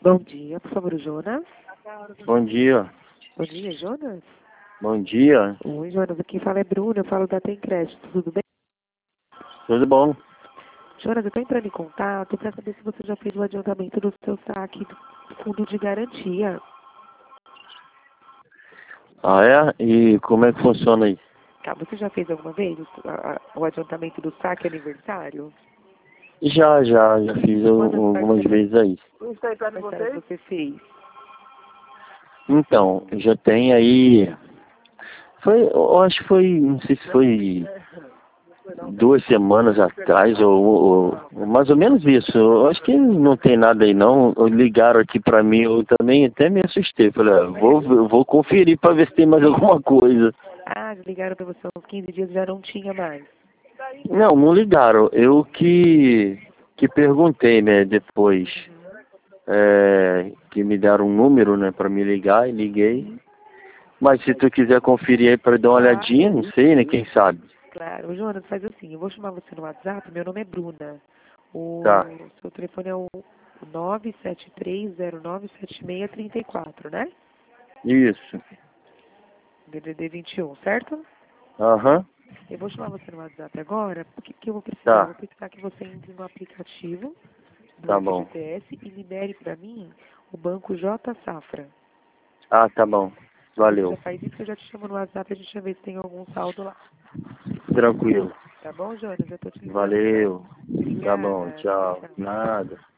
Bom dia, por favor, o Jonas. Bom dia. Bom dia, Jonas. Bom dia. Oi, Jonas, aqui fala é Bruna, eu falo da Tem Crédito, tudo bem? Tudo bom? Jonas, eu estou entrando em contato para saber se você já fez o adiantamento do seu saque do fundo de garantia. Ah, é? E como é que funciona aí? Tá, você já fez alguma vez o adiantamento do saque aniversário? Já fiz algumas parcelas vezes aí. você fez? Então, já tem aí. Eu acho que foi, não sei se foi 2 semanas atrás, ou mais ou menos isso. Eu acho que não tem nada aí não. Ligaram aqui pra mim, eu também até me assustei. Falei, vou conferir pra ver se tem mais alguma coisa. Ah, ligaram para você há uns 15 dias e já não tinha mais. Não ligaram. Eu que perguntei, né, depois. Que me deram um número, né, pra me ligar, e liguei. Mas se tu quiser conferir aí pra dar uma olhadinha, não sei, né, quem sabe. Claro. Jonas, faz assim, eu vou chamar você no WhatsApp, meu nome é Bruna. O Tá, seu telefone é o 973097634, né? isso. DDD 21, certo? Aham, Eu vou chamar você no WhatsApp agora, porque que eu vou precisar? Eu tá, vou precisar que você entre no aplicativo do tá bom. FGTS e libere para mim o banco J Safra. Ah, tá bom. Você já Valeu. faz isso que eu já te chamo no WhatsApp, a gente vai ver se tem algum saldo lá. Tranquilo. Tá bom, Jonas? Eu tô te ligando então. Valeu. Tá bom, Obrigada. Tchau, tchau. tchau. Nada.